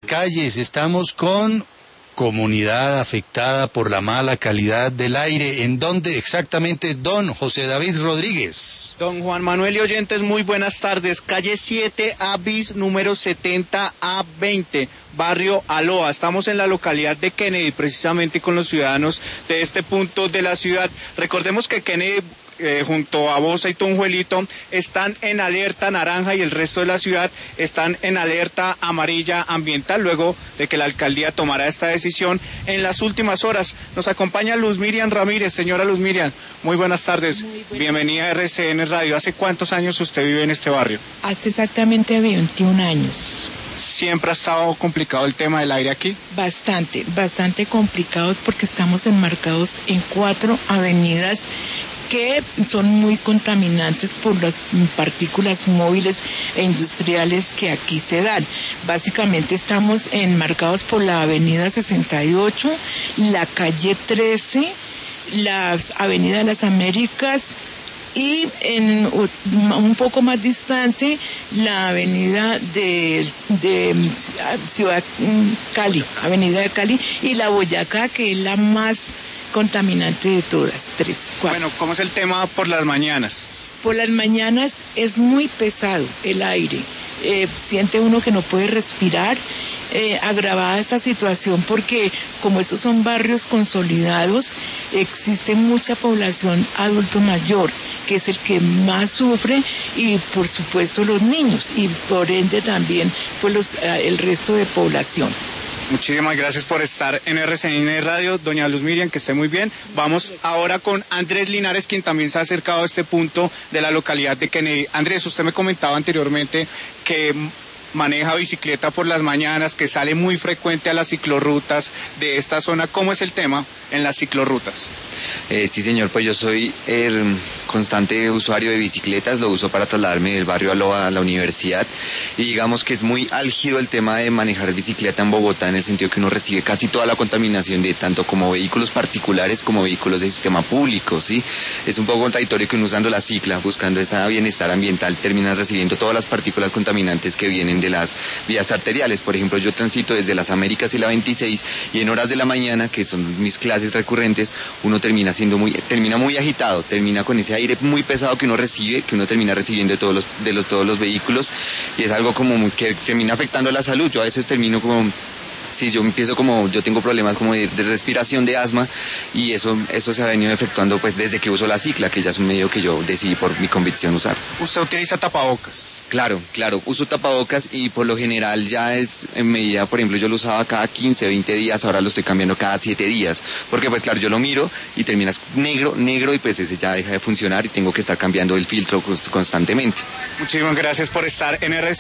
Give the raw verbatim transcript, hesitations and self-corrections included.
Calles, estamos con comunidad afectada por la mala calidad del aire. ¿En dónde exactamente, don José David Rodríguez? Don Juan Manuel y oyentes, muy buenas tardes. Calle siete A bis, número setenta A veinte, barrio Aloa. Estamos en la localidad de Kennedy, precisamente con los ciudadanos de este punto de la ciudad. Recordemos que Kennedy, Eh, junto a Bosa y Tunjuelito, están en alerta naranja y el resto de la ciudad están en alerta amarilla ambiental, luego de que la alcaldía tomara esta decisión en las últimas horas. Nos acompaña Luz Miriam Ramírez. Señora Luz Miriam, muy buenas tardes. Muy buenas. Bienvenida a R C N Radio. ¿Hace cuántos años usted vive en este barrio? Hace exactamente veintiún años. ¿Siempre ha estado complicado el tema del aire aquí? Bastante, bastante complicados porque estamos enmarcados en cuatro avenidas que son muy contaminantes por las partículas móviles e industriales que aquí se dan. Básicamente estamos enmarcados por la avenida sesenta y ocho, la calle trece, la avenida de las Américas y en un poco más distante la avenida de, de Ciudad Cali, avenida de Cali, y la Boyacá, que es la más contaminante de todas, tres, cuatro. Bueno, ¿cómo es el tema por las mañanas? Por las mañanas es muy pesado el aire, eh, siente uno que no puede respirar, eh, agravada esta situación porque como estos son barrios consolidados, existe mucha población adulto mayor, que es el que más sufre, y por supuesto los niños, y por ende también pues los, eh, el resto de población. Muchísimas gracias por estar en R C N Radio, doña Luz Miriam, que esté muy bien. Vamos ahora con Andrés Linares, quien también se ha acercado a este punto de la localidad de Kennedy. Andrés, usted me comentaba anteriormente que maneja bicicleta por las mañanas, que sale muy frecuente a las ciclorrutas de esta zona. ¿Cómo es el tema en las ciclorrutas? Eh, sí, señor, pues yo soy el constante usuario de bicicletas, lo uso para trasladarme del barrio Aloa a la universidad, y digamos que es muy álgido el tema de manejar bicicleta en Bogotá, en el sentido que uno recibe casi toda la contaminación de tanto como vehículos particulares como vehículos de sistema público, ¿sí? Es un poco contradictorio que uno usando la cicla, buscando ese bienestar ambiental, termina recibiendo todas las partículas contaminantes que vienen de las vías arteriales. Por ejemplo, yo transito desde las Américas y la veintiséis, y en horas de la mañana, que son mis clases recurrentes, uno termina siendo muy, termina muy agitado, termina con ese aire muy pesado que uno recibe, que uno termina recibiendo de todos los, de los, todos los vehículos, y es algo como muy, que termina afectando la salud. Yo a veces termino como, sí, yo empiezo como, yo tengo problemas como de, de respiración, de asma, y eso, eso se ha venido efectuando pues desde que uso la cicla, que ya es un medio que yo decidí por mi convicción usar. ¿Usted utiliza tapabocas? Claro, claro, uso tapabocas y por lo general ya es en medida, por ejemplo, yo lo usaba cada quince, veinte días, ahora lo estoy cambiando cada siete días, porque pues claro, yo lo miro y terminas negro, negro y pues ese ya deja de funcionar y tengo que estar cambiando el filtro constantemente. Muchísimas gracias por estar en R C N.